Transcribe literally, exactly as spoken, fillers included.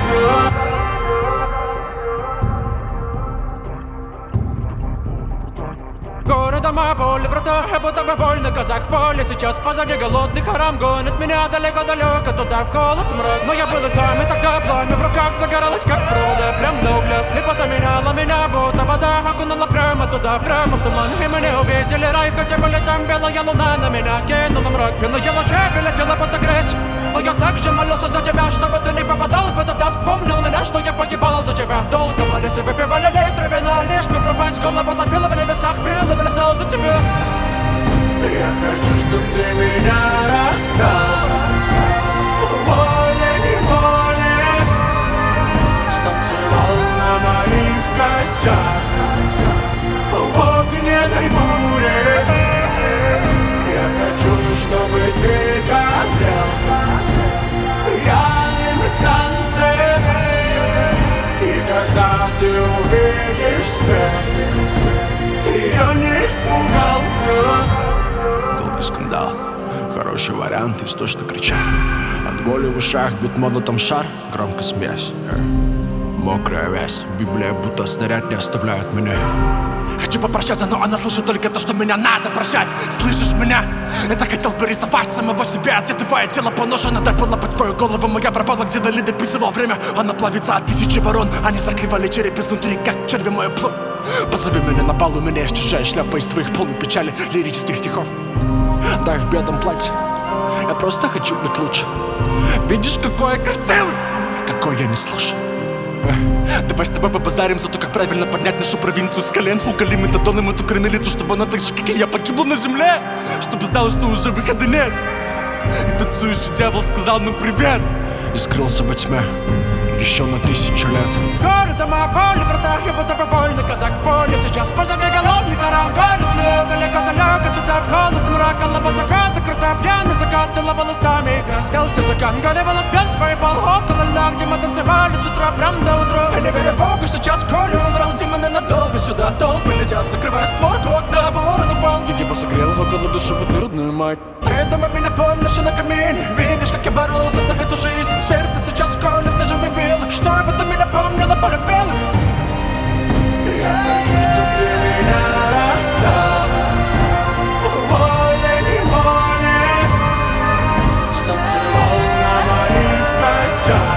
Горы, дома, поле, врата, я будто бы вольный казак в поле. Сейчас позади голодный харам гонит меня далеко-далеко туда в холод мрак. Но я был и там, и тогда пламя в руках загоралось как провода. Прям до угля слепота меняла меня, будто вода окунула прямо туда, прямо в туман. И мы не увидели рай, хотя были там белая луна на меня кинула мрак. Белые лучи прилетела под грязь. Но я так же молился за тебя, чтобы ты не попадал в этот ад. Помнил меня, что я погибал за тебя. Долго молились и выпивали литры вина, лишь бы пропасть голову топила в небесах, пил и бросал за тебя. Я хочу, чтоб ты меня распял, волей-неволей, станцевал на моих костях в огненной буре. Я хочу, чтобы ты горел пьяным в танце. И когда ты увидишь смерть, я не испугался. Долгий скандал, хороший вариант, истошно кричат. От боли в ушах бьет молотом шар, громко смеясь. Мокрая вязь, Библия будто снаряд не оставляет меня. Хочу попрощаться, но она слышит только то, что меня надо прощать. Слышишь меня? Это хотел порисовать самого себя. Где твое тело поношено, дай полапать твою голову. Моя пропала, где Дали дописывал время. Она плавится от тысячи ворон. Они закрывали череп изнутри, как черви мою плоть. Позови меня на бал, у меня есть чужая шляпа из твоих полных печали лирических стихов. Дай в белом платье, я просто хочу быть лучше. Видишь, какой я красивый, какой я не слушаю. Давай с тобой побазарим за то, как правильно поднять нашу провинцию с колен. Уголим метадоном эту кормилицу, чтобы она так же, как и я, погибла на земле. Чтобы знала, что уже выхода нет. И танцующий дьявол сказал нам привет и скрылся во тьме еще на тысячу лет. Горы, дома, поле, врата, я будто бы вольный казак в поле. Сейчас позади голодный харам гонит меня далеко-далеко туда в холод мрак. Голова заката, краса пьяный закат, целовал устами и краснелся закан. Горевал от пьянства и пал около льда, где мы танцевали с утра прям до утра. Я не верю Богу, сейчас Колю врал, демоны надолго сюда толпы летят, закрывая створку окна, ворон упал. Я его согрел около души, бы ты родную мать. Ты дома меня помнишь на камине, видишь, как я боролся за эту жизнь. Сердце сейчас колет, ножом и вилок, чтобы ты меня помнила, полюбила. Я хочу, чтоб ты меня распял волей-неволей, станцевал на моих костях